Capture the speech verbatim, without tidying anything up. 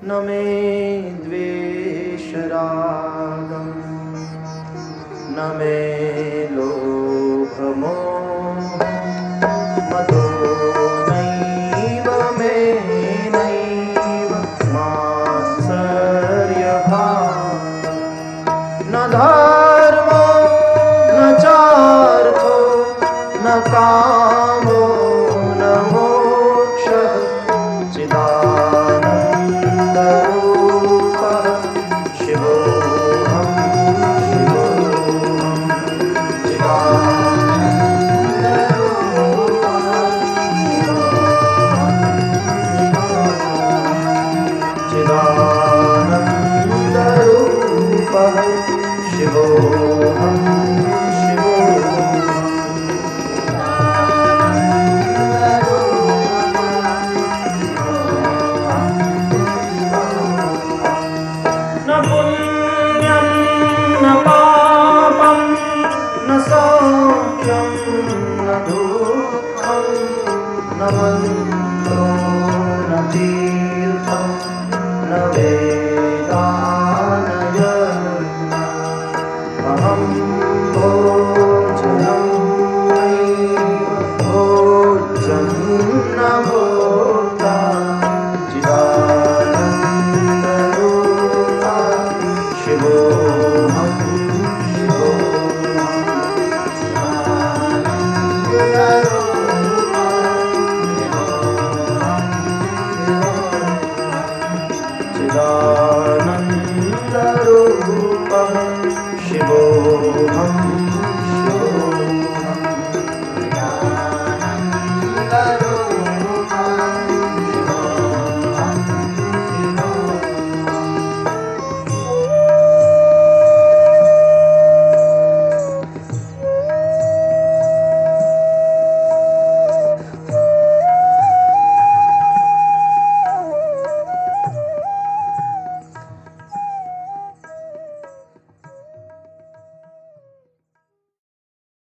न मे द्वेषरागं न मे लोभमोहः मतो नैव मे नैव मात्सर्यभावः न धर्मो न चार्थो न कामो न मोक्षः चिदानन्दरूपः शिवोऽहं शिवोऽहं चिदानन्दरूपः चिदानन्दरूपः शिवोऽहं न पुण्यं न पापं न सौख्यं न दुःखं न मन्त्रो न तीर्थं न वेदः